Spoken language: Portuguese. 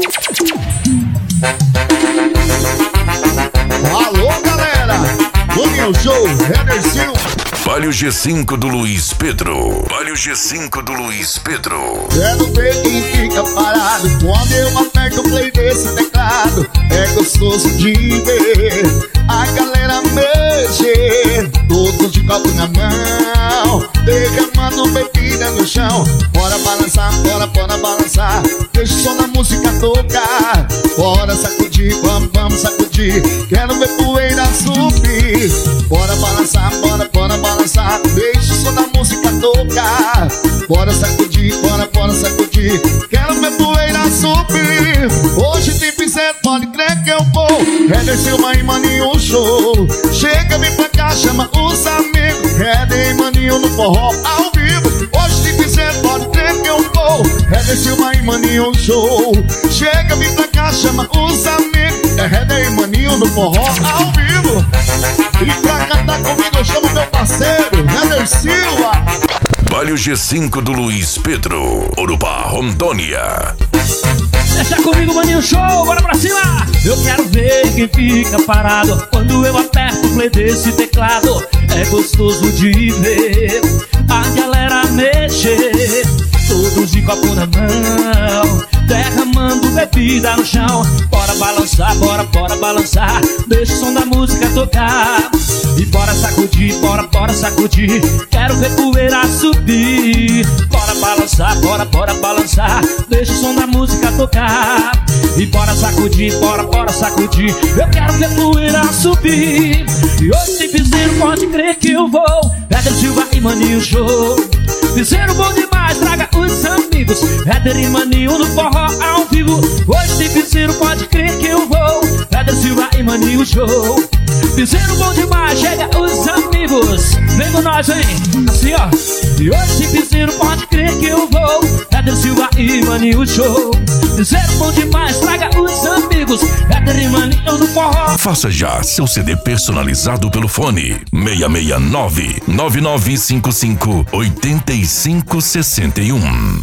Alô, galera! Maninho Show, Éder Silva. Vale o G5 do Luiz Pedro. Vale o G5 do Luiz Pedro. Quero ver quem fica parado quando eu aperto o play desse teclado. É gostoso de ver a galera mexer, todos de copo na mão, derramando bebida no chão. Bora balançar, bora balançar, deixa o som da música tocar. Bora sacudir, vamos sacudir, quero ver poeira subir. Bora balançar, bora balançar, deixa o som da música tocar. Bora sacudir, bora sacudir, quero ver poeira subir. Hoje tem pincel, pode crer que eu vou. Éder Silva e Maninho Show. Chega, vem pra cá, chama os amigos. Éder e Maninho no forró ao vivo. Hoje tem pincel, pode crer que eu vou. Éder Silva e Maninho Show. Chega, vem pra cá, chama os amigos. Éder e Maninho no forró ao vivo. E pra cantar comigo eu chamo meu parceiro Éder Silva. Vale o G5 do Luiz Pedro. Urubá, Rondônia. Deixa comigo, Maninho Show, bora pra cima! Eu quero ver quem fica parado quando eu aperto o play desse teclado. É gostoso de ver a galera mexer, todos de copo na mão, derramando bebida no chão. Bora balançar, bora balançar, deixa o som da música tocar. E bora sacudir, bora sacudir, quero ver poeira subir. Bora balançar, deixa o som da música tocar. E bora sacudir, sacudir, eu quero ver poeira subir. E hoje tem piseiro, pode crer que eu vou. Éder Silva e Maninho Show. Piseiro bom demais, traga os amigos. Éder e Maninho no forró ao vivo. Hoje tem piseiro, pode crer que eu vou. Éder Silva e Maninho Show. Piseiro bom demais, chega os amigos. Vem com nós, hein? Assim, ó. E hoje tem piseiro, pode crer que eu vou. Éder Silva e Maninho Show. Piseiro bom demais, traga os amigos. Éder e Maninho no forró. Faça já seu CD personalizado pelo fone 669 9955 8561.